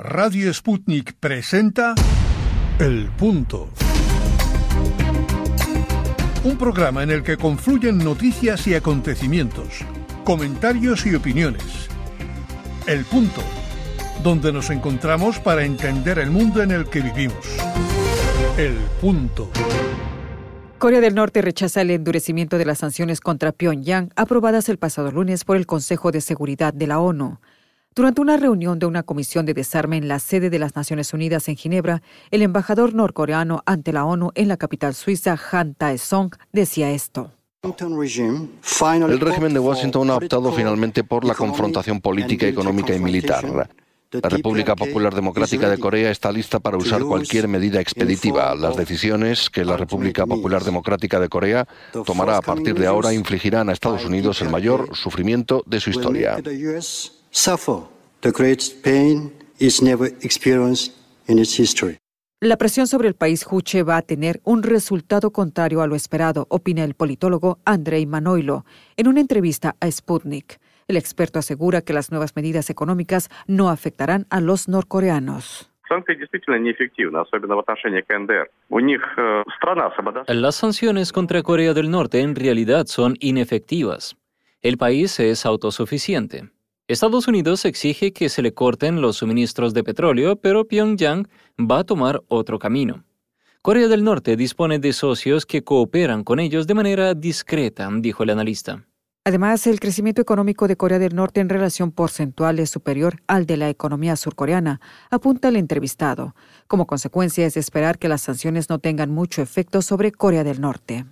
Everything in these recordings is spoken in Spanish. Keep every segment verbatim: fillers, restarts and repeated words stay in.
Radio Sputnik presenta El Punto. Un programa en el que confluyen noticias y acontecimientos, comentarios y opiniones. El Punto, donde nos encontramos para entender el mundo en el que vivimos. El Punto. Corea del Norte rechaza el endurecimiento de las sanciones contra Pyongyang aprobadas el pasado lunes por el Consejo de Seguridad de la ONU. Durante una reunión de una comisión de desarme en la sede de las Naciones Unidas en Ginebra, el embajador norcoreano ante la ONU en la capital suiza, Han Tae-song, decía esto. El régimen de Washington ha optado finalmente por la confrontación política, económica y militar. La República Popular Democrática de Corea está lista para usar cualquier medida expeditiva. Las decisiones que la República Popular Democrática de Corea tomará a partir de ahora infligirán a Estados Unidos el mayor sufrimiento de su historia. La presión sobre el país juche va a tener un resultado contrario a lo esperado, opina el politólogo Andrei Manoilo en una entrevista a Sputnik. El experto asegura que las nuevas medidas económicas no afectarán a los norcoreanos. Las sanciones contra Corea del Norte en realidad son inefectivas. El país es autosuficiente. Estados Unidos exige que se le corten los suministros de petróleo, pero Pyongyang va a tomar otro camino. Corea del Norte dispone de socios que cooperan con ellos de manera discreta, dijo el analista. Además, el crecimiento económico de Corea del Norte en relación porcentual es superior al de la economía surcoreana, apunta el entrevistado. Como consecuencia, es de esperar que las sanciones no tengan mucho efecto sobre Corea del Norte.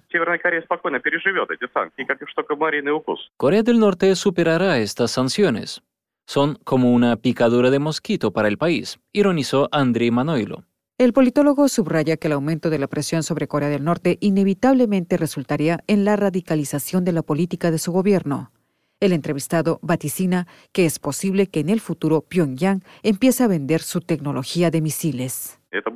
Corea del Norte superará estas sanciones. Son como una picadura de mosquito para el país, ironizó Andrei Manoilo. El politólogo subraya que el aumento de la presión sobre Corea del Norte inevitablemente resultaría en la radicalización de la política de su gobierno. El entrevistado vaticina que es posible que en el futuro Pyongyang empiece a vender su tecnología de misiles.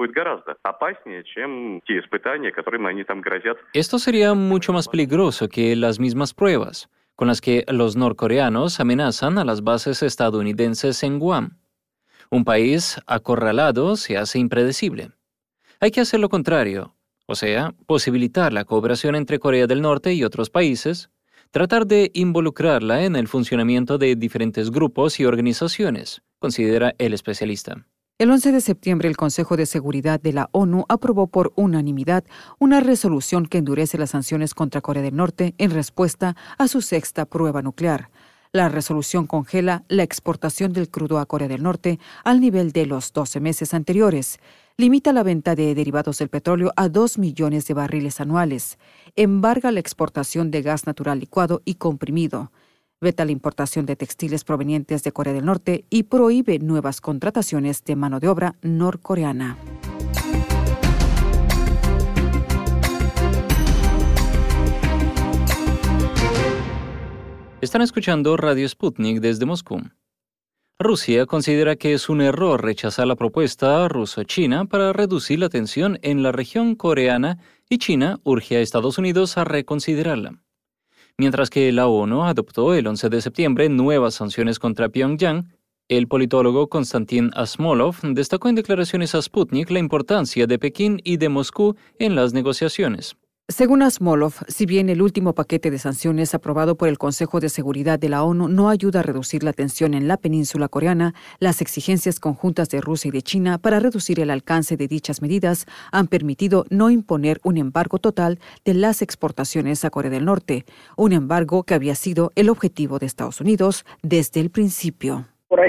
Esto sería mucho más peligroso que las mismas pruebas con las que los norcoreanos amenazan a las bases estadounidenses en Guam. Un país acorralado se hace impredecible. Hay que hacer lo contrario, o sea, posibilitar la cooperación entre Corea del Norte y otros países, tratar de involucrarla en el funcionamiento de diferentes grupos y organizaciones, considera el especialista. El once de septiembre, el Consejo de Seguridad de la ONU aprobó por unanimidad una resolución que endurece las sanciones contra Corea del Norte en respuesta a su sexta prueba nuclear. La resolución congela la exportación del crudo a Corea del Norte al nivel de los doce meses anteriores. Limita la venta de derivados del petróleo a dos millones de barriles anuales. Embarga la exportación de gas natural licuado y comprimido. Veta la importación de textiles provenientes de Corea del Norte y prohíbe nuevas contrataciones de mano de obra norcoreana. Están escuchando Radio Sputnik desde Moscú. Rusia considera que es un error rechazar la propuesta ruso-china para reducir la tensión en la región coreana y China urge a Estados Unidos a reconsiderarla. Mientras que la ONU adoptó el once de septiembre nuevas sanciones contra Pyongyang, el politólogo Konstantin Asmolov destacó en declaraciones a Sputnik la importancia de Pekín y de Moscú en las negociaciones. Según Asmolov, si bien el último paquete de sanciones aprobado por el Consejo de Seguridad de la ONU no ayuda a reducir la tensión en la península coreana, las exigencias conjuntas de Rusia y de China para reducir el alcance de dichas medidas han permitido no imponer un embargo total de las exportaciones a Corea del Norte, un embargo que había sido el objetivo de Estados Unidos desde el principio.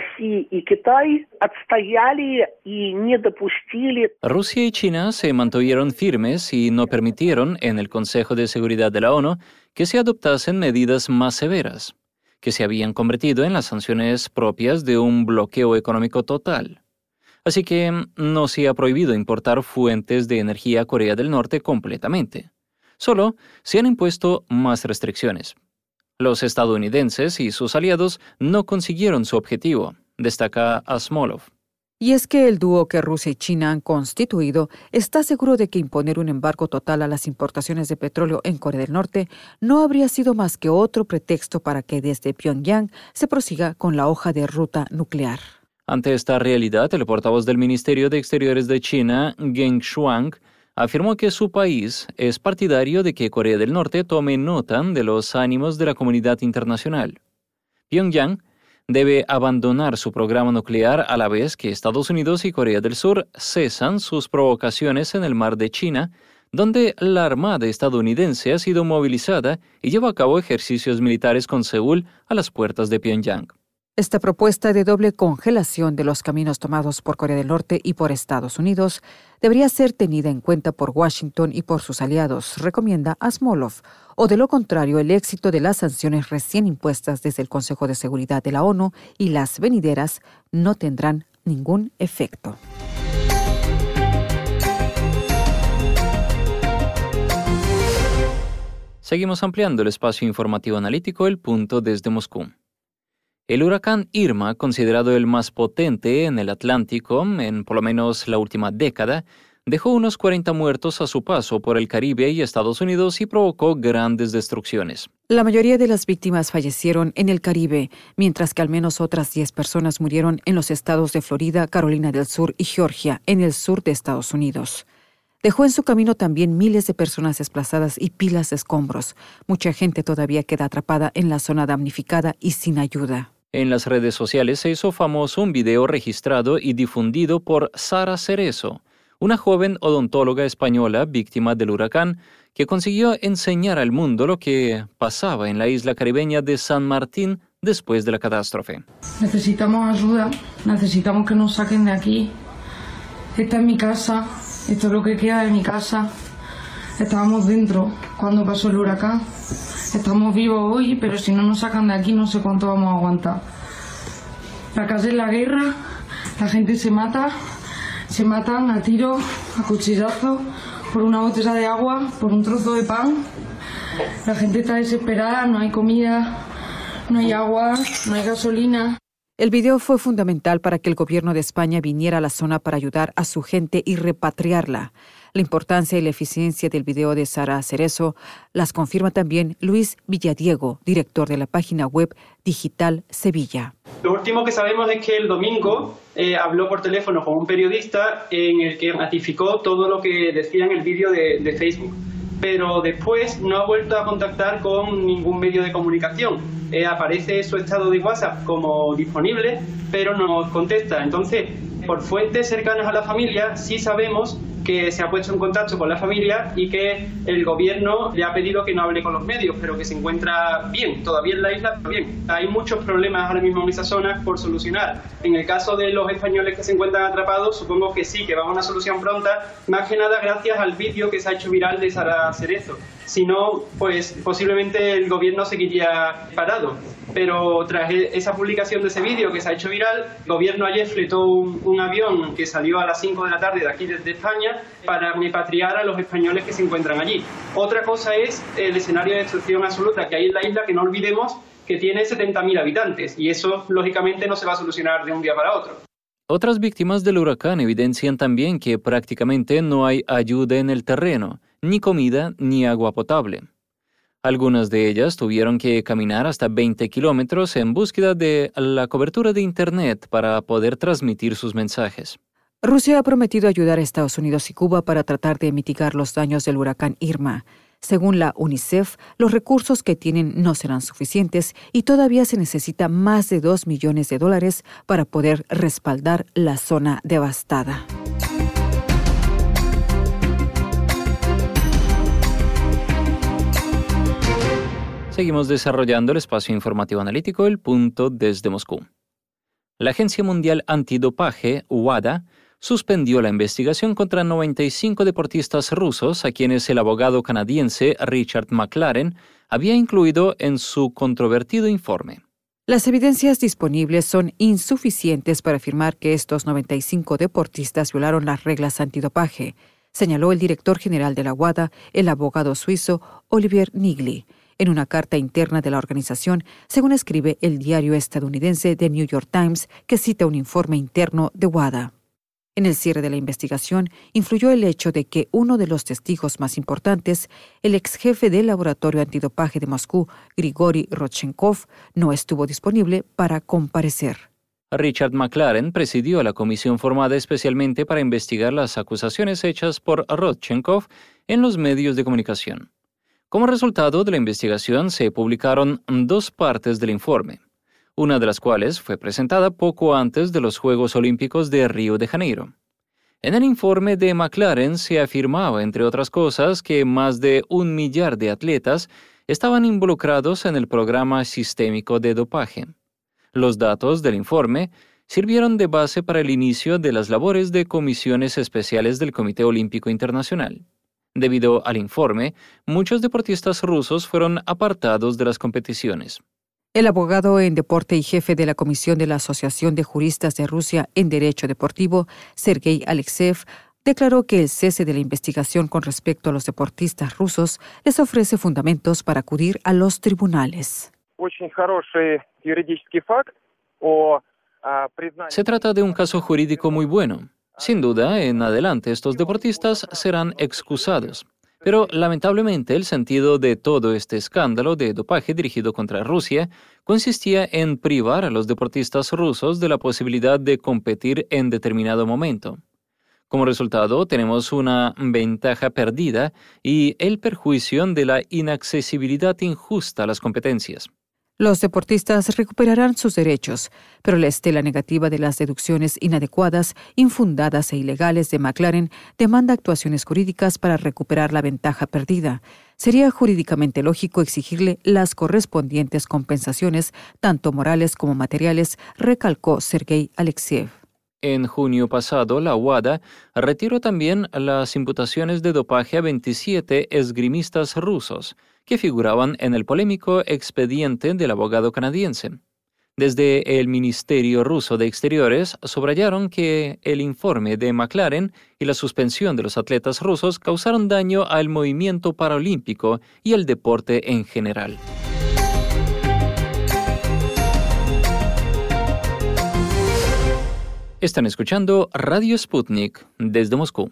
Rusia y China se mantuvieron firmes y no permitieron en el Consejo de Seguridad de la ONU que se adoptasen medidas más severas, que se habían convertido en las sanciones propias de un bloqueo económico total. Así que no se ha prohibido importar fuentes de energía a Corea del Norte completamente. Solo se han impuesto más restricciones. Los estadounidenses y sus aliados no consiguieron su objetivo, destaca Asmolov. Y es que el dúo que Rusia y China han constituido está seguro de que imponer un embargo total a las importaciones de petróleo en Corea del Norte no habría sido más que otro pretexto para que desde Pyongyang se prosiga con la hoja de ruta nuclear. Ante esta realidad, el portavoz del Ministerio de Exteriores de China, Geng Shuang, afirmó que su país es partidario de que Corea del Norte tome nota de los ánimos de la comunidad internacional. Pyongyang debe abandonar su programa nuclear a la vez que Estados Unidos y Corea del Sur cesan sus provocaciones en el mar de China, donde la Armada estadounidense ha sido movilizada y lleva a cabo ejercicios militares con Seúl a las puertas de Pyongyang. Esta propuesta de doble congelación de los caminos tomados por Corea del Norte y por Estados Unidos debería ser tenida en cuenta por Washington y por sus aliados, recomienda Asmolov, o de lo contrario el éxito de las sanciones recién impuestas desde el Consejo de Seguridad de la ONU y las venideras no tendrán ningún efecto. Seguimos ampliando el espacio informativo analítico El Punto desde Moscú. El huracán Irma, considerado el más potente en el Atlántico en por lo menos la última década, dejó unos cuarenta muertos a su paso por el Caribe y Estados Unidos y provocó grandes destrucciones. La mayoría de las víctimas fallecieron en el Caribe, mientras que al menos otras diez personas murieron en los estados de Florida, Carolina del Sur y Georgia, en el sur de Estados Unidos. Dejó en su camino también miles de personas desplazadas y pilas de escombros. Mucha gente todavía queda atrapada en la zona damnificada y sin ayuda. En las redes sociales se hizo famoso un video registrado y difundido por Sara Cerezo, una joven odontóloga española víctima del huracán que consiguió enseñar al mundo lo que pasaba en la isla caribeña de San Martín después de la catástrofe. Necesitamos ayuda, necesitamos que nos saquen de aquí. Esta es mi casa, esto es lo que queda de mi casa. Estábamos dentro cuando pasó el huracán. Estamos vivos hoy, pero si no nos sacan de aquí no sé cuánto vamos a aguantar. La casa es la guerra, la gente se mata, se matan a tiros, a cuchillazos, por una botella de agua, por un trozo de pan. La gente está desesperada, no hay comida, no hay agua, no hay gasolina. El video fue fundamental para que el gobierno de España viniera a la zona para ayudar a su gente y repatriarla. La importancia y la eficiencia del video de Sara Cerezo las confirma también Luis Villadiego, director de la página web Digital Sevilla. Lo último que sabemos es que el domingo eh, habló por teléfono con un periodista en el que ratificó todo lo que decía en el vídeo de, de Facebook. Pero después no ha vuelto a contactar con ningún medio de comunicación. Eh, aparece su estado de WhatsApp como disponible, pero no nos contesta. Entonces, por fuentes cercanas a la familia, sí sabemos que se ha puesto en contacto con la familia y que el gobierno le ha pedido que no hable con los medios, pero que se encuentra bien, todavía en la isla, bien. Hay muchos problemas ahora mismo en esa zona por solucionar. En el caso de los españoles que se encuentran atrapados, supongo que sí, que va a una solución pronta, más que nada gracias al vídeo que se ha hecho viral de Sara Cerezo. Si no, pues posiblemente el gobierno seguiría parado. Pero tras esa publicación de ese vídeo que se ha hecho viral, el gobierno ayer fletó un, un avión que salió a las cinco de la tarde de aquí desde España para repatriar a los españoles que se encuentran allí. Otra cosa es el escenario de destrucción absoluta que hay en la isla, que no olvidemos que tiene setenta mil habitantes y eso lógicamente no se va a solucionar de un día para otro. Otras víctimas del huracán evidencian también que prácticamente no hay ayuda en el terreno, ni comida ni agua potable. Algunas de ellas tuvieron que caminar hasta veinte kilómetros en búsqueda de la cobertura de Internet para poder transmitir sus mensajes. Rusia ha prometido ayudar a Estados Unidos y Cuba para tratar de mitigar los daños del huracán Irma. Según la UNICEF, los recursos que tienen no serán suficientes y todavía se necesita más de dos millones de dólares para poder respaldar la zona devastada. Seguimos desarrollando el espacio informativo analítico El Punto desde Moscú. La Agencia Mundial Antidopaje, WADA, suspendió la investigación contra noventa y cinco deportistas rusos a quienes el abogado canadiense Richard McLaren había incluido en su controvertido informe. Las evidencias disponibles son insuficientes para afirmar que estos noventa y cinco deportistas violaron las reglas antidopaje, señaló el director general de la WADA, el abogado suizo Olivier Nigli, en una carta interna de la organización, según escribe el diario estadounidense The New York Times, que cita un informe interno de WADA. En el cierre de la investigación, influyó el hecho de que uno de los testigos más importantes, el ex jefe del laboratorio antidopaje de Moscú, Grigori Rodchenkov, no estuvo disponible para comparecer. Richard McLaren presidió la comisión formada especialmente para investigar las acusaciones hechas por Rodchenkov en los medios de comunicación. Como resultado de la investigación se publicaron dos partes del informe, una de las cuales fue presentada poco antes de los Juegos Olímpicos de Río de Janeiro. En el informe de McLaren se afirmaba, entre otras cosas, que más de un millar de atletas estaban involucrados en el programa sistémico de dopaje. Los datos del informe sirvieron de base para el inicio de las labores de comisiones especiales del Comité Olímpico Internacional. Debido al informe, muchos deportistas rusos fueron apartados de las competiciones. El abogado en deporte y jefe de la Comisión de la Asociación de Juristas de Rusia en Derecho Deportivo, Sergei Alekseev, declaró que el cese de la investigación con respecto a los deportistas rusos les ofrece fundamentos para acudir a los tribunales. Se trata de un caso jurídico muy bueno. Sin duda, en adelante estos deportistas serán excusados. Pero lamentablemente el sentido de todo este escándalo de dopaje dirigido contra Rusia consistía en privar a los deportistas rusos de la posibilidad de competir en determinado momento. Como resultado, tenemos una ventaja perdida y el perjuicio de la inaccesibilidad injusta a las competencias. Los deportistas recuperarán sus derechos, pero la estela negativa de las deducciones inadecuadas, infundadas e ilegales de McLaren demanda actuaciones jurídicas para recuperar la ventaja perdida. Sería jurídicamente lógico exigirle las correspondientes compensaciones, tanto morales como materiales, recalcó Sergei Alekseev. En junio pasado, la U A D A retiró también las imputaciones de dopaje a veintisiete esgrimistas rusos que figuraban en el polémico expediente del abogado canadiense. Desde el Ministerio Ruso de Exteriores subrayaron que el informe de McLaren y la suspensión de los atletas rusos causaron daño al movimiento paraolímpico y al deporte en general. Están escuchando Radio Sputnik desde Moscú.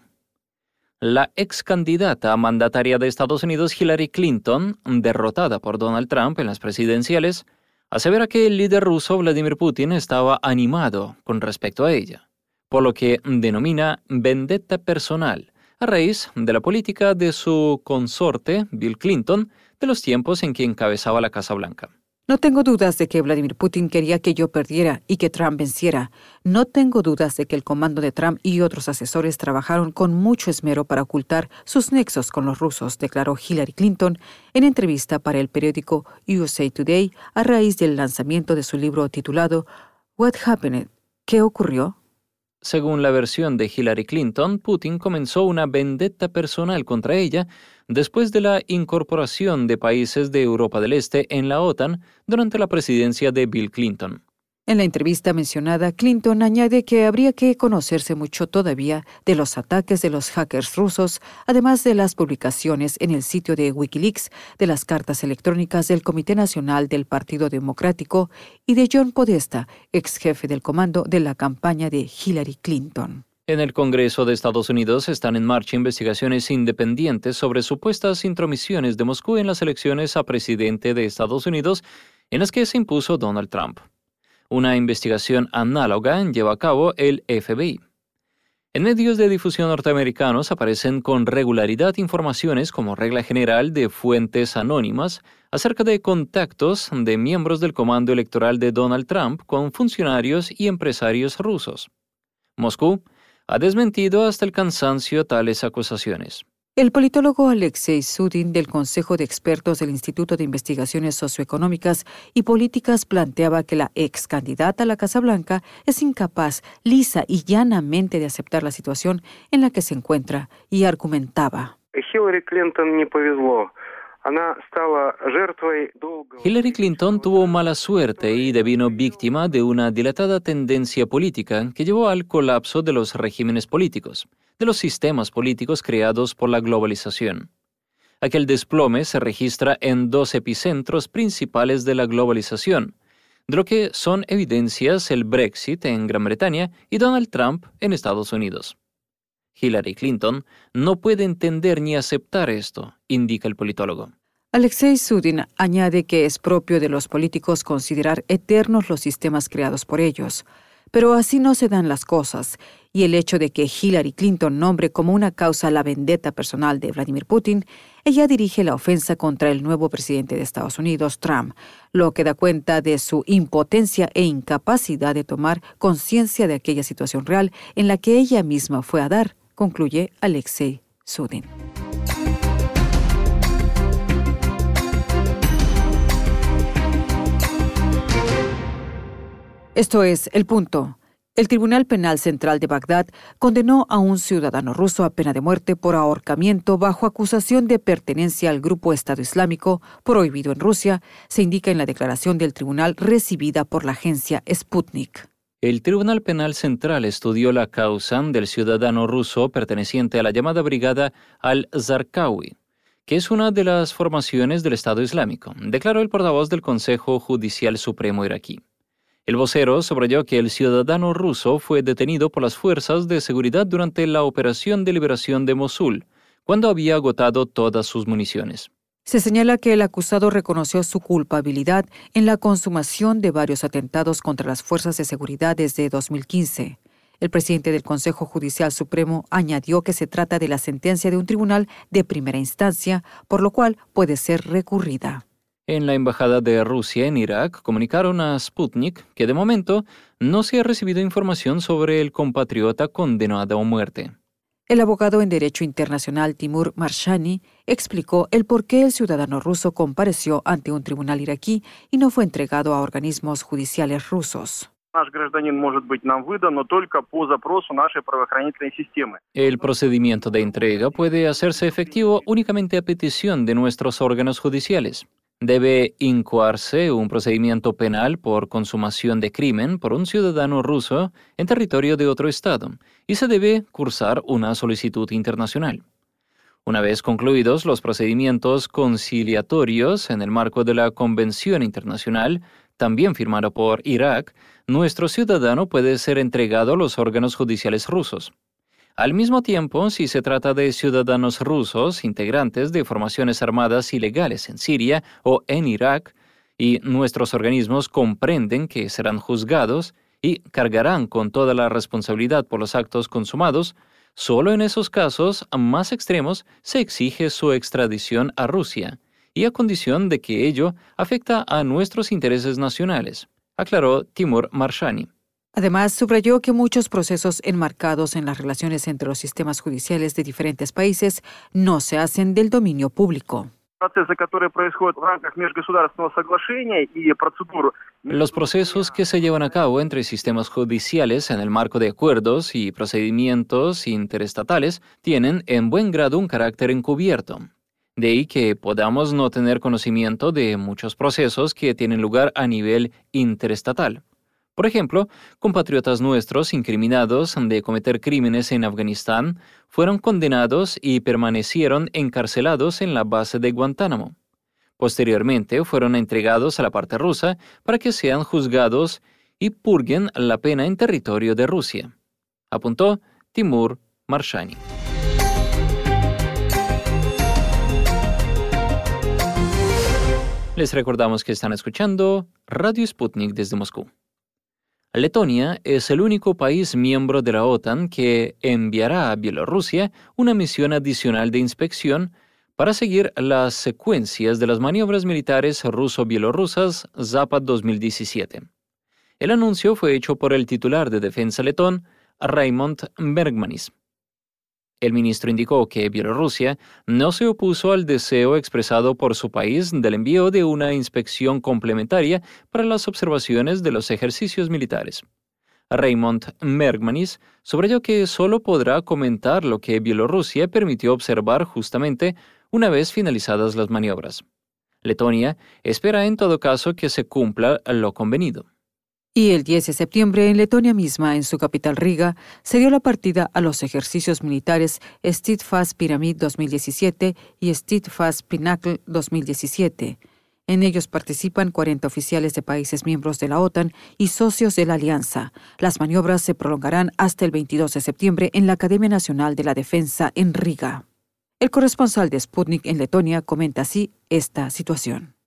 La ex candidata mandataria de Estados Unidos Hillary Clinton, derrotada por Donald Trump en las presidenciales, asevera que el líder ruso Vladimir Putin estaba animado con respecto a ella, por lo que denomina vendetta personal, a raíz de la política de su consorte Bill Clinton de los tiempos en que encabezaba la Casa Blanca. No tengo dudas de que Vladimir Putin quería que yo perdiera y que Trump venciera. No tengo dudas de que el comando de Trump y otros asesores trabajaron con mucho esmero para ocultar sus nexos con los rusos, declaró Hillary Clinton en entrevista para el periódico U S A Today a raíz del lanzamiento de su libro titulado What Happened? ¿Qué ocurrió? Según la versión de Hillary Clinton, Putin comenzó una vendetta personal contra ella después de la incorporación de países de Europa del Este en la OTAN durante la presidencia de Bill Clinton. En la entrevista mencionada, Clinton añade que habría que conocerse mucho todavía de los ataques de los hackers rusos, además de las publicaciones en el sitio de Wikileaks de las cartas electrónicas del Comité Nacional del Partido Democrático y de John Podesta, ex jefe del comando de la campaña de Hillary Clinton. En el Congreso de Estados Unidos están en marcha investigaciones independientes sobre supuestas intromisiones de Moscú en las elecciones a presidente de Estados Unidos en las que se impuso Donald Trump. Una investigación análoga lleva a cabo el F B I. En medios de difusión norteamericanos aparecen con regularidad informaciones como regla general de fuentes anónimas acerca de contactos de miembros del comando electoral de Donald Trump con funcionarios y empresarios rusos. Moscú ha desmentido hasta el cansancio tales acusaciones. El politólogo Alexei Sudin del Consejo de Expertos del Instituto de Investigaciones Socioeconómicas y Políticas planteaba que la ex candidata a la Casa Blanca es incapaz, lisa y llanamente de aceptar la situación en la que se encuentra y argumentaba. Hillary Clinton tuvo mala suerte y devino víctima de una dilatada tendencia política que llevó al colapso de los regímenes políticos, de los sistemas políticos creados por la globalización. Aquel desplome se registra en dos epicentros principales de la globalización, de lo que son evidencias el Brexit en Gran Bretaña y Donald Trump en Estados Unidos. Hillary Clinton no puede entender ni aceptar esto, indica el politólogo. Alexei Sudin añade que es propio de los políticos considerar eternos los sistemas creados por ellos. Pero así no se dan las cosas, y el hecho de que Hillary Clinton nombre como una causa la vendetta personal de Vladimir Putin, ella dirige la ofensa contra el nuevo presidente de Estados Unidos, Trump, lo que da cuenta de su impotencia e incapacidad de tomar conciencia de aquella situación real en la que ella misma fue a dar, concluye Alexei Sudin. Esto es El Punto. El Tribunal Penal Central de Bagdad condenó a un ciudadano ruso a pena de muerte por ahorcamiento bajo acusación de pertenencia al grupo Estado Islámico, prohibido en Rusia, se indica en la declaración del tribunal recibida por la agencia Sputnik. El Tribunal Penal Central estudió la causa del ciudadano ruso perteneciente a la llamada Brigada al-Zarqawi, que es una de las formaciones del Estado Islámico, declaró el portavoz del Consejo Judicial Supremo iraquí. El vocero subrayó que el ciudadano ruso fue detenido por las fuerzas de seguridad durante la operación de liberación de Mosul, cuando había agotado todas sus municiones. Se señala que el acusado reconoció su culpabilidad en la consumación de varios atentados contra las fuerzas de seguridad desde dos mil quince. El presidente del Consejo Judicial Supremo añadió que se trata de la sentencia de un tribunal de primera instancia, por lo cual puede ser recurrida. En la Embajada de Rusia en Irak comunicaron a Sputnik que de momento no se ha recibido información sobre el compatriota condenado a muerte. El abogado en Derecho Internacional Timur Marshani explicó el por qué el ciudadano ruso compareció ante un tribunal iraquí y no fue entregado a organismos judiciales rusos. El procedimiento de entrega puede hacerse efectivo únicamente a petición de nuestros órganos judiciales. Debe incoarse un procedimiento penal por consumación de crimen por un ciudadano ruso en territorio de otro Estado y se debe cursar una solicitud internacional. Una vez concluidos los procedimientos conciliatorios en el marco de la Convención Internacional, también firmada por Irak, nuestro ciudadano puede ser entregado a los órganos judiciales rusos. Al mismo tiempo, si se trata de ciudadanos rusos integrantes de formaciones armadas ilegales en Siria o en Irak, y nuestros organismos comprenden que serán juzgados y cargarán con toda la responsabilidad por los actos consumados, solo en esos casos más extremos se exige su extradición a Rusia, y a condición de que ello afecta a nuestros intereses nacionales, aclaró Timur Marshani. Además, subrayó que muchos procesos enmarcados en las relaciones entre los sistemas judiciales de diferentes países no se hacen del dominio público. Los procesos que se llevan a cabo entre sistemas judiciales en el marco de acuerdos y procedimientos interestatales tienen en buen grado un carácter encubierto. De ahí que podamos no tener conocimiento de muchos procesos que tienen lugar a nivel interestatal. Por ejemplo, compatriotas nuestros incriminados de cometer crímenes en Afganistán fueron condenados y permanecieron encarcelados en la base de Guantánamo. Posteriormente fueron entregados a la parte rusa para que sean juzgados y purguen la pena en territorio de Rusia, apuntó Timur Marshani. Les recordamos que están escuchando Radio Sputnik desde Moscú. Letonia es el único país miembro de la OTAN que enviará a Bielorrusia una misión adicional de inspección para seguir las secuencias de las maniobras militares ruso-bielorrusas Zapad dos mil diecisiete. El anuncio fue hecho por el titular de defensa letón, Raimond Bergmanis. El ministro indicó que Bielorrusia no se opuso al deseo expresado por su país del envío de una inspección complementaria para las observaciones de los ejercicios militares. Raimond Bergmanis subrayó que solo podrá comentar lo que Bielorrusia permitió observar justamente una vez finalizadas las maniobras. Letonia espera en todo caso que se cumpla lo convenido. Y el diez de septiembre, en Letonia misma, en su capital Riga, se dio la partida a los ejercicios militares Steadfast Pyramid dos mil diecisiete y Steadfast Pinnacle dos mil diecisiete. En ellos participan cuarenta oficiales de países miembros de la OTAN y socios de la Alianza. Las maniobras se prolongarán hasta el veintidós de septiembre en la Academia Nacional de la Defensa en Riga. El corresponsal de Sputnik en Letonia comenta así esta situación.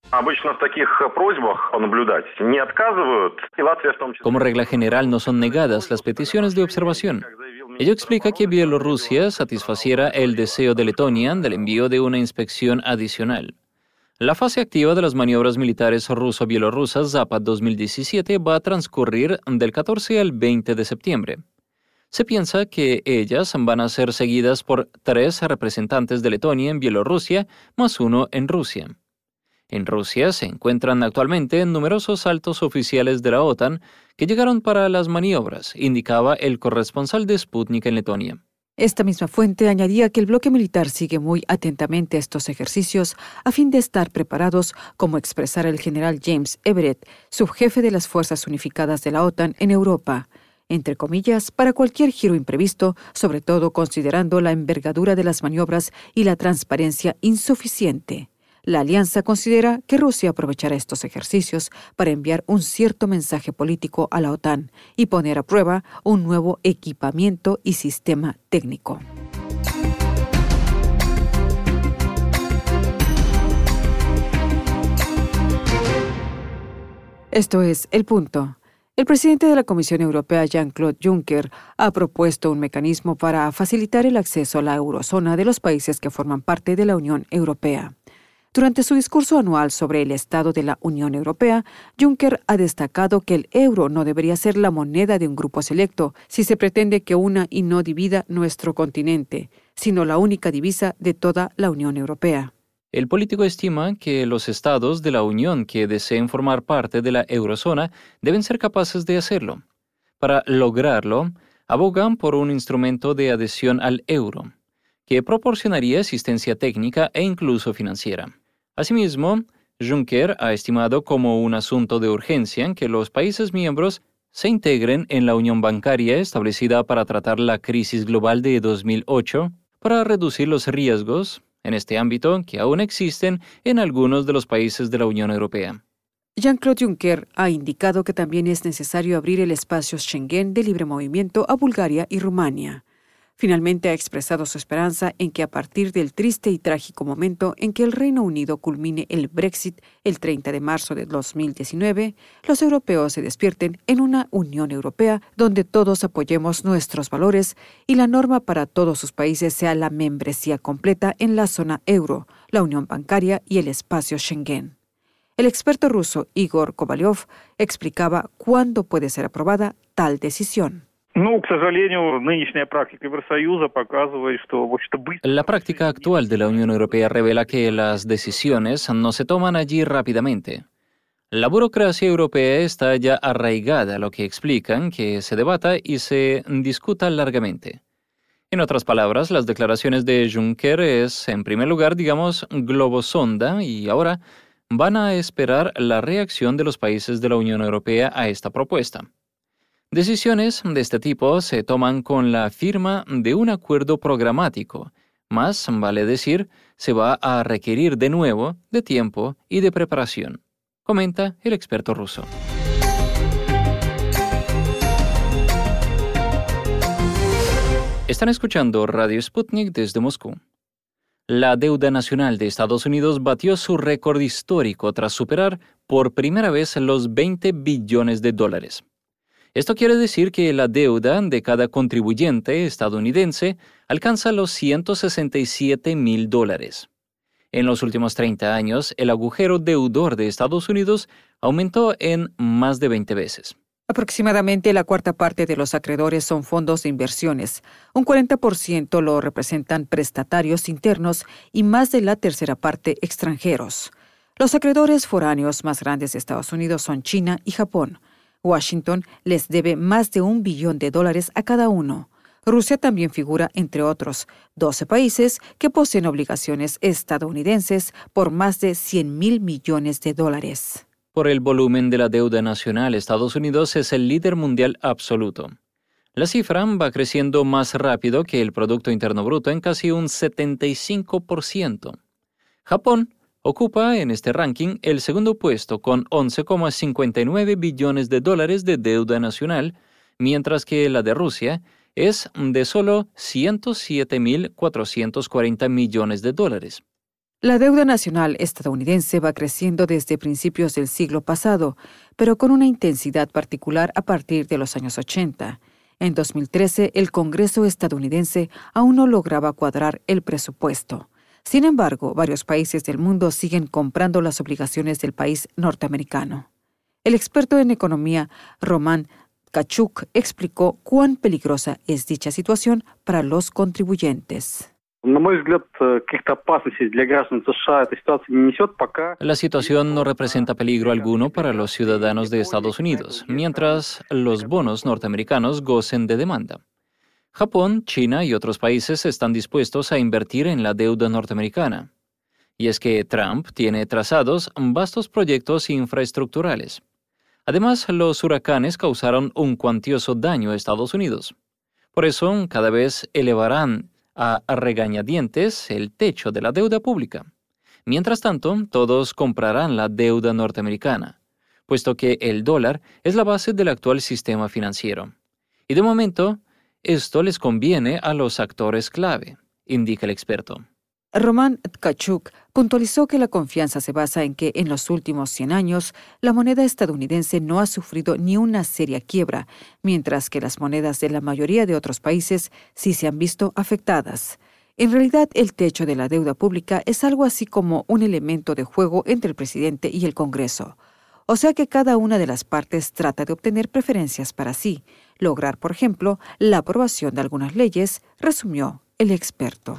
Como regla general, no son negadas las peticiones de observación. Ello explica que Bielorrusia satisfaciera el deseo de Letonia del envío de una inspección adicional. La fase activa de las maniobras militares ruso-bielorrusas Zapad dos mil diecisiete va a transcurrir del catorce al veinte de septiembre. Se piensa que ellas van a ser seguidas por tres representantes de Letonia en Bielorrusia, más uno en Rusia. En Rusia se encuentran actualmente numerosos altos oficiales de la OTAN que llegaron para las maniobras, indicaba el corresponsal de Sputnik en Letonia. Esta misma fuente añadía que el bloque militar sigue muy atentamente estos ejercicios a fin de estar preparados, como expresara el general James Everett, subjefe de las Fuerzas Unificadas de la OTAN en Europa, entre comillas, para cualquier giro imprevisto, sobre todo considerando la envergadura de las maniobras y la transparencia insuficiente. La alianza considera que Rusia aprovechará estos ejercicios para enviar un cierto mensaje político a la OTAN y poner a prueba un nuevo equipamiento y sistema técnico. Esto es El Punto. El presidente de la Comisión Europea, Jean-Claude Juncker, ha propuesto un mecanismo para facilitar el acceso a la eurozona de los países que forman parte de la Unión Europea. Durante su discurso anual sobre el estado de la Unión Europea, Juncker ha destacado que el euro no debería ser la moneda de un grupo selecto si se pretende que una y no divida nuestro continente, sino la única divisa de toda la Unión Europea. El político estima que los estados de la Unión que deseen formar parte de la eurozona deben ser capaces de hacerlo. Para lograrlo, abogan por un instrumento de adhesión al euro, que proporcionaría asistencia técnica e incluso financiera. Asimismo, Juncker ha estimado como un asunto de urgencia que los países miembros se integren en la unión bancaria establecida para tratar la crisis global de dos mil ocho, para reducir los riesgos en este ámbito que aún existen en algunos de los países de la Unión Europea. Jean-Claude Juncker ha indicado que también es necesario abrir el espacio Schengen de libre movimiento a Bulgaria y Rumania. Finalmente ha expresado su esperanza en que a partir del triste y trágico momento en que el Reino Unido culmine el Brexit el treinta de marzo de dos mil diecinueve, los europeos se despierten en una Unión Europea donde todos apoyemos nuestros valores y la norma para todos sus países sea la membresía completa en la zona euro, la unión bancaria y el espacio Schengen. El experto ruso Igor Kovalyov explicaba cuándo puede ser aprobada tal decisión. La práctica actual de la Unión Europea revela que las decisiones no se toman allí rápidamente. La burocracia europea está ya arraigada, lo que explica que se debata y se discuta largamente. En otras palabras, las declaraciones de Juncker es, en primer lugar, digamos, globosonda, y ahora van a esperar la reacción de los países de la Unión Europea a esta propuesta. Decisiones de este tipo se toman con la firma de un acuerdo programático, más vale decir, se va a requerir de nuevo de tiempo y de preparación, comenta el experto ruso. Están escuchando Radio Sputnik desde Moscú. La deuda nacional de Estados Unidos batió su récord histórico tras superar por primera vez los veinte billones de dólares. Esto quiere decir que la deuda de cada contribuyente estadounidense alcanza los ciento sesenta y siete mil dólares. En los últimos treinta años, el agujero deudor de Estados Unidos aumentó en más de veinte veces. Aproximadamente la cuarta parte de los acreedores son fondos de inversiones, un cuarenta por ciento lo representan prestatarios internos y más de la tercera parte extranjeros. Los acreedores foráneos más grandes de Estados Unidos son China y Japón. Washington les debe más de un billón de dólares a cada uno. Rusia también figura, entre otros, doce países que poseen obligaciones estadounidenses por más de cien mil millones de dólares. Por el volumen de la deuda nacional, Estados Unidos es el líder mundial absoluto. La cifra va creciendo más rápido que el Producto Interno Bruto en casi un setenta y cinco por ciento. Japón ocupa en este ranking el segundo puesto con once coma cincuenta y nueve billones de dólares de deuda nacional, mientras que la de Rusia es de solo ciento siete mil cuatrocientos cuarenta millones de dólares. La deuda nacional estadounidense va creciendo desde principios del siglo pasado, pero con una intensidad particular a partir de los años ochenta. En dos mil trece, el Congreso estadounidense aún no lograba cuadrar el presupuesto. Sin embargo, varios países del mundo siguen comprando las obligaciones del país norteamericano. El experto en economía, Roman Tkachuk, explicó cuán peligrosa es dicha situación para los contribuyentes. La situación no representa peligro alguno para los ciudadanos de Estados Unidos, mientras los bonos norteamericanos gocen de demanda. Japón, China y otros países están dispuestos a invertir en la deuda norteamericana. Y es que Trump tiene trazados vastos proyectos infraestructurales. Además, los huracanes causaron un cuantioso daño a Estados Unidos. Por eso, cada vez elevarán a regañadientes el techo de la deuda pública. Mientras tanto, todos comprarán la deuda norteamericana, puesto que el dólar es la base del actual sistema financiero. Y de momento, esto les conviene a los actores clave, indica el experto. Roman Tkachuk puntualizó que la confianza se basa en que en los últimos cien años la moneda estadounidense no ha sufrido ni una seria quiebra, mientras que las monedas de la mayoría de otros países sí se han visto afectadas. En realidad, el techo de la deuda pública es algo así como un elemento de juego entre el presidente y el Congreso. O sea que cada una de las partes trata de obtener preferencias para sí, lograr, por ejemplo, la aprobación de algunas leyes, resumió el experto.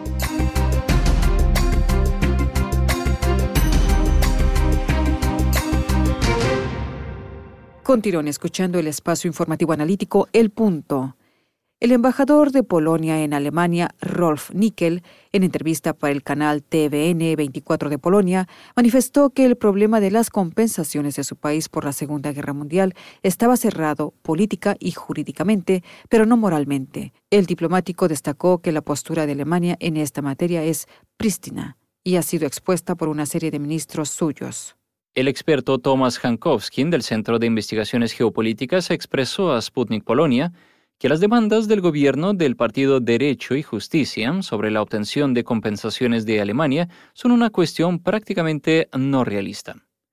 Continúen escuchando el espacio informativo analítico El Punto. El embajador de Polonia en Alemania, Rolf Nickel, en entrevista para el canal T V N veinticuatro de Polonia, manifestó que el problema de las compensaciones de su país por la Segunda Guerra Mundial estaba cerrado política y jurídicamente, pero no moralmente. El diplomático destacó que la postura de Alemania en esta materia es prístina y ha sido expuesta por una serie de ministros suyos. El experto Tomasz Hankowski del Centro de Investigaciones Geopolíticas expresó a Sputnik Polonia que las demandas del gobierno del partido Derecho y Justicia sobre la obtención de compensaciones de Alemania son una cuestión prácticamente no realista.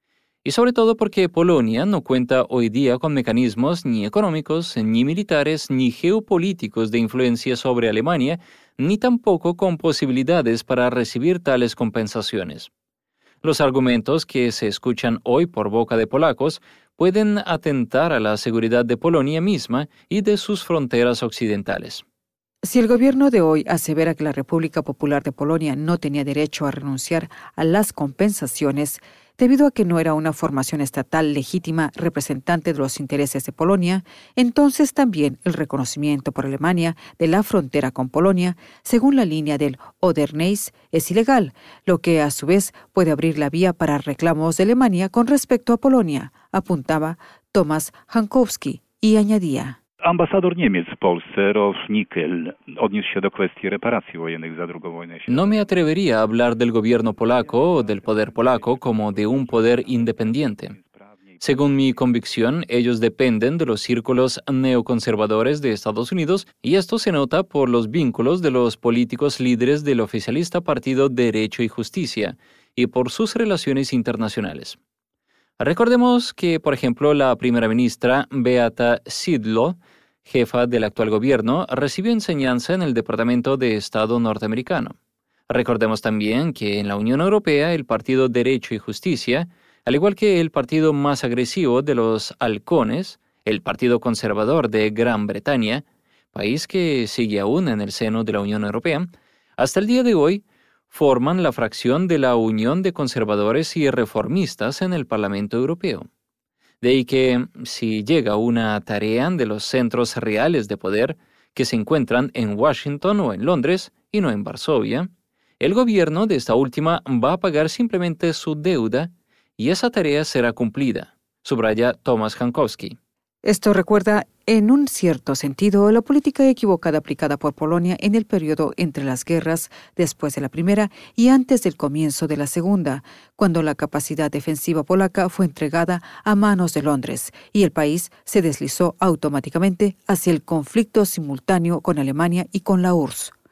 Y sobre todo porque Polonia no cuenta hoy día con mecanismos ni económicos, ni militares, ni geopolíticos de influencia sobre Alemania, ni tampoco con posibilidades para recibir tales compensaciones. Los argumentos que se escuchan hoy por boca de polacos pueden atentar a la seguridad de Polonia misma y de sus fronteras occidentales. Si el gobierno de hoy asevera que la República Popular de Polonia no tenía derecho a renunciar a las compensaciones debido a que no era una formación estatal legítima representante de los intereses de Polonia, entonces también el reconocimiento por Alemania de la frontera con Polonia, según la línea del Oder-Neisse, es ilegal, lo que a su vez puede abrir la vía para reclamos de Alemania con respecto a Polonia, apuntaba Tomasz Hankowski y añadía. Ambasador Niemiec w Polsce, Rolf Nickel, odniósł się do kwestii reparacji wojennych za drugą wojnę światową. No me atrevería a hablar del gobierno polaco o del poder polaco como de un poder independiente. Según mi convicción, ellos dependen de los círculos neoconservadores de Estados Unidos y esto se nota por los vínculos de los políticos líderes del oficialista partido Derecho y Justicia y por sus relaciones internacionales. Recordemos que, por ejemplo, la primera ministra Beata Szydło, jefa del actual gobierno, recibió enseñanza en el Departamento de Estado norteamericano. Recordemos también que en la Unión Europea el partido Derecho y Justicia, al igual que el partido más agresivo de los halcones, el Partido Conservador de Gran Bretaña, país que sigue aún en el seno de la Unión Europea, hasta el día de hoy forman la fracción de la Unión de Conservadores y Reformistas en el Parlamento Europeo. De ahí que, si llega una tarea de los centros reales de poder que se encuentran en Washington o en Londres y no en Varsovia, el gobierno de esta última va a pagar simplemente su deuda y esa tarea será cumplida, subraya Tomasz Hankowski. Esto recuerda, en un cierto sentido, la política equivocada aplicada por Polonia en el periodo entre las guerras, después de la Primera y antes del comienzo de la Segunda, cuando la capacidad defensiva polaca fue entregada a manos de Londres y el país se deslizó automáticamente hacia el conflicto simultáneo con Alemania y con la U R S S.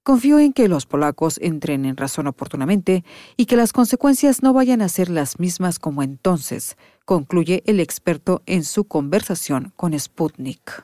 Confío en que los polacos entren en razón oportunamente y que las consecuencias no vayan a ser las mismas como entonces, concluye el experto en su conversación con Sputnik.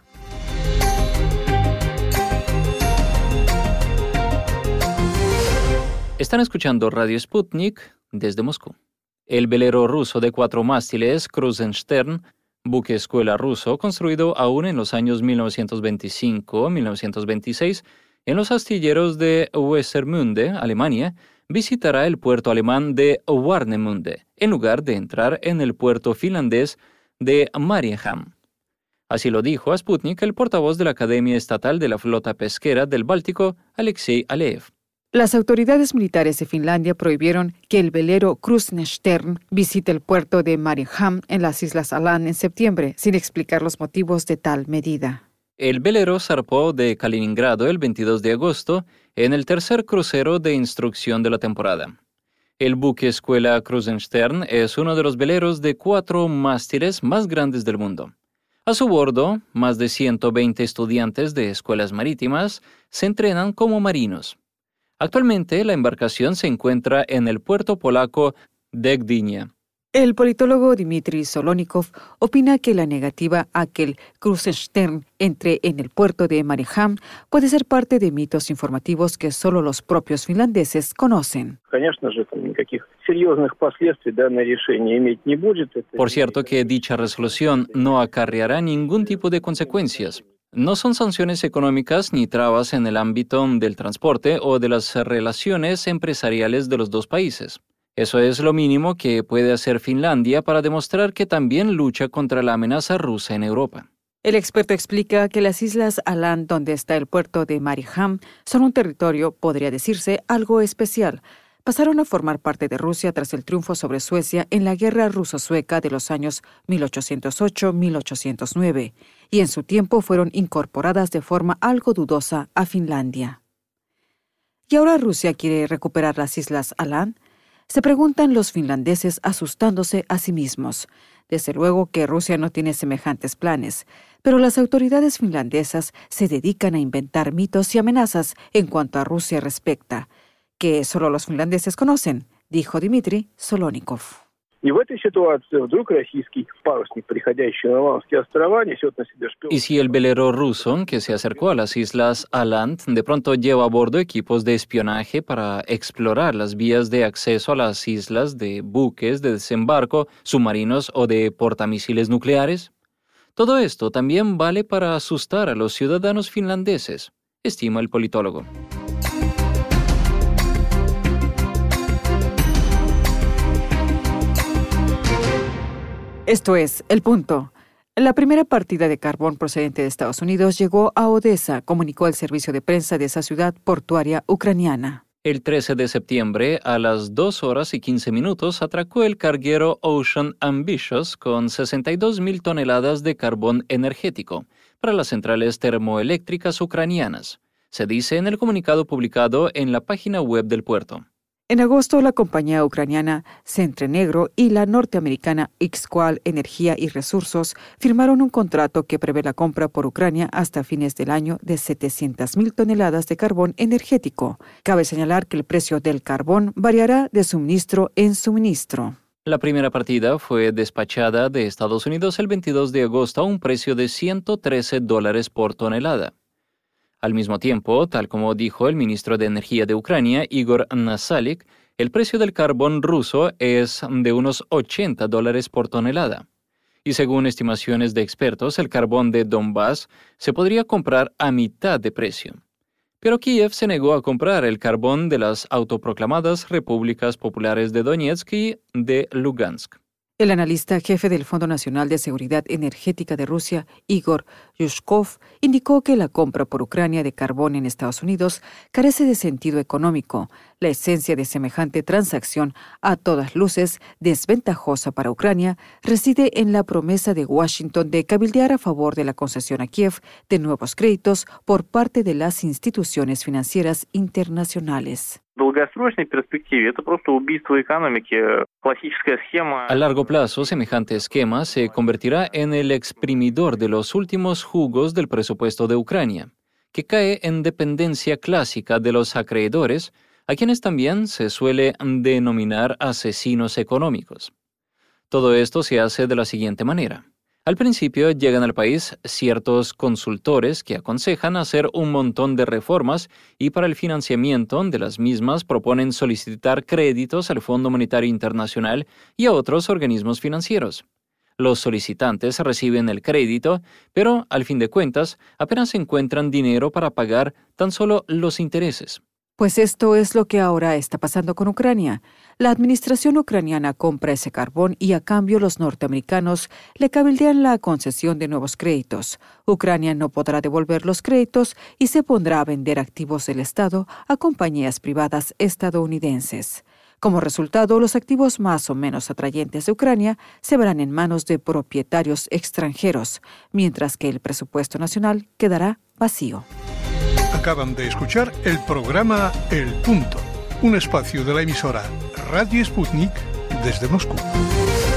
Están escuchando Radio Sputnik desde Moscú. El velero ruso de cuatro mástiles Krusenstern, buque escuela ruso construido aún en los años mil novecientos veinticinco a mil novecientos veintiséis, en los astilleros de Westermünde, Alemania, visitará el puerto alemán de Warnemünde, en lugar de entrar en el puerto finlandés de Mariehamn. Así lo dijo a Sputnik el portavoz de la Academia Estatal de la Flota Pesquera del Báltico, Alexei Aleev. Las autoridades militares de Finlandia prohibieron que el velero Krusenstern visite el puerto de Mariehamn en las Islas Aland en septiembre, sin explicar los motivos de tal medida. El velero zarpó de Kaliningrado el veintidós de agosto en el tercer crucero de instrucción de la temporada. El buque escuela Krusenstern es uno de los veleros de cuatro mástiles más grandes del mundo. A su bordo, más de ciento veinte estudiantes de escuelas marítimas se entrenan como marinos. Actualmente, la embarcación se encuentra en el puerto polaco de Gdynia. El politólogo Dmitry Solonikov opina que la negativa a que el Krusenstern entre en el puerto de Mariehamn puede ser parte de mitos informativos que solo los propios finlandeses conocen. Por cierto que dicha resolución no acarreará ningún tipo de consecuencias. No son sanciones económicas ni trabas en el ámbito del transporte o de las relaciones empresariales de los dos países. Eso es lo mínimo que puede hacer Finlandia para demostrar que también lucha contra la amenaza rusa en Europa. El experto explica que las Islas Aland, donde está el puerto de Mariehamn, son un territorio, podría decirse, algo especial. Pasaron a formar parte de Rusia tras el triunfo sobre Suecia en la guerra ruso-sueca de los años mil ochocientos ocho a mil ochocientos nueve, y en su tiempo fueron incorporadas de forma algo dudosa a Finlandia. ¿Y ahora Rusia quiere recuperar las Islas Aland? Se preguntan los finlandeses asustándose a sí mismos. Desde luego que Rusia no tiene semejantes planes, pero las autoridades finlandesas se dedican a inventar mitos y amenazas en cuanto a Rusia respecta, que solo los finlandeses conocen, dijo Dmitry Solonikov. Y si el velero ruso que se acercó a las Islas Aland de pronto lleva a bordo equipos de espionaje para explorar las vías de acceso a las islas de buques de desembarco, submarinos o de portamisiles nucleares? Todo esto también vale para asustar a los ciudadanos finlandeses, estima el politólogo. Esto es El Punto. La primera partida de carbón procedente de Estados Unidos llegó a Odessa, comunicó el servicio de prensa de esa ciudad portuaria ucraniana. El trece de septiembre, a las dos horas y quince minutos, atracó el carguero Ocean Ambitious con sesenta y dos mil toneladas de carbón energético para las centrales termoeléctricas ucranianas, se dice en el comunicado publicado en la página web del puerto. En agosto, la compañía ucraniana Centrenegro y la norteamericana Ixcoal Energía y Resursos firmaron un contrato que prevé la compra por Ucrania hasta fines del año de setecientas mil toneladas de carbón energético. Cabe señalar que el precio del carbón variará de suministro en suministro. La primera partida fue despachada de Estados Unidos el veintidós de agosto a un precio de ciento trece dólares por tonelada. Al mismo tiempo, tal como dijo el ministro de Energía de Ucrania, Igor Nasalik, el precio del carbón ruso es de unos ochenta dólares por tonelada. Y según estimaciones de expertos, el carbón de Donbass se podría comprar a mitad de precio. Pero Kiev se negó a comprar el carbón de las autoproclamadas repúblicas populares de Donetsk y de Lugansk. El analista jefe del Fondo Nacional de Seguridad Energética de Rusia, Igor Yushkov, indicó que la compra por Ucrania de carbón en Estados Unidos carece de sentido económico. La esencia de semejante transacción, a todas luces desventajosa para Ucrania, reside en la promesa de Washington de cabildear a favor de la concesión a Kiev de nuevos créditos por parte de las instituciones financieras internacionales. A largo plazo, semejante esquema se convertirá en el exprimidor de los últimos jugos del presupuesto de Ucrania, que cae en dependencia clásica de los acreedores, a quienes también se suele denominar asesinos económicos. Todo esto se hace de la siguiente manera. Al principio llegan al país ciertos consultores que aconsejan hacer un montón de reformas y para el financiamiento de las mismas proponen solicitar créditos al Fondo Monetario Internacional y a otros organismos financieros. Los solicitantes reciben el crédito, pero al fin de cuentas apenas encuentran dinero para pagar tan solo los intereses. Pues esto es lo que ahora está pasando con Ucrania. La administración ucraniana compra ese carbón y a cambio los norteamericanos le cabildean la concesión de nuevos créditos. Ucrania no podrá devolver los créditos y se pondrá a vender activos del Estado a compañías privadas estadounidenses. Como resultado, los activos más o menos atrayentes de Ucrania se verán en manos de propietarios extranjeros, mientras que el presupuesto nacional quedará vacío. Acaban de escuchar el programa El Punto, un espacio de la emisora Radio Sputnik desde Moscú.